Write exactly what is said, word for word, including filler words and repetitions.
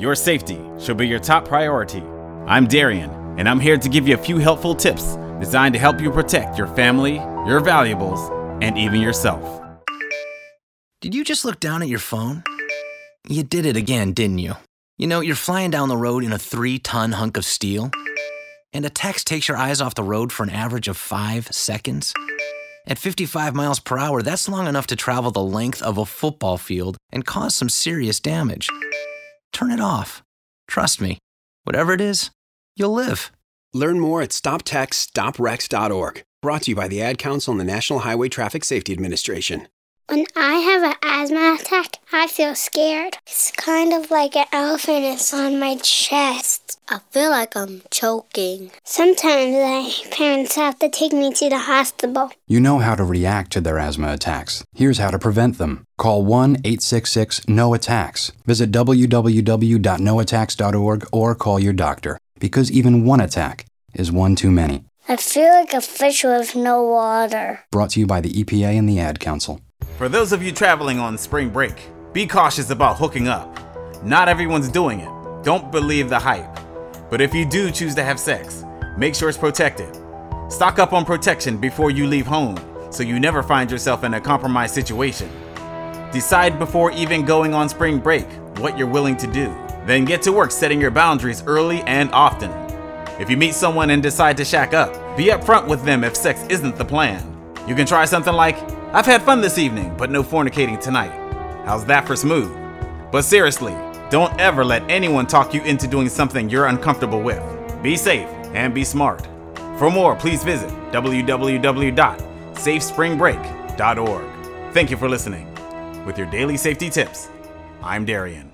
Your safety should be your top priority. I'm Darian, and I'm here to give you a few helpful tips designed to help you protect your family, your valuables, and even yourself. Did you just look down at your phone? You did it again, didn't you? You know, you're flying down the road in a three-ton hunk of steel, and a text takes your eyes off the road for an average of five seconds. At fifty-five miles per hour, that's long enough to travel the length of a football field and cause some serious damage. Turn it off. Trust me, whatever it is, you'll live. Learn more at stop text stop wrecks dot org. Brought to you by the Ad Council and the National Highway Traffic Safety Administration. When I have an asthma attack, I feel scared. It's kind of like an elephant is on my chest. I feel like I'm choking. Sometimes my parents have to take me to the hospital. You know how to react to their asthma attacks. Here's how to prevent them. Call one eight six six N O attacks. Visit w w w dot no attacks dot org or call your doctor, because even one attack is one too many. I feel like a fish with no water. Brought to you by the E P A and the Ad Council. For those of you traveling on spring break, be cautious about hooking up. Not everyone's doing it. Don't believe the hype. But if you do choose to have sex, make sure it's protected. Stock up on protection before you leave home, so you never find yourself in a compromised situation. Decide before even going on spring break what you're willing to do. Then get to work setting your boundaries early and often. If you meet someone and decide to shack up, be upfront with them if sex isn't the plan. You can try something like, "I've had fun this evening, but no fornicating tonight." How's that for smooth? But seriously, don't ever let anyone talk you into doing something you're uncomfortable with. Be safe and be smart. For more, please visit w w w dot safe spring break dot org. Thank you for listening. With your daily safety tips, I'm Darian.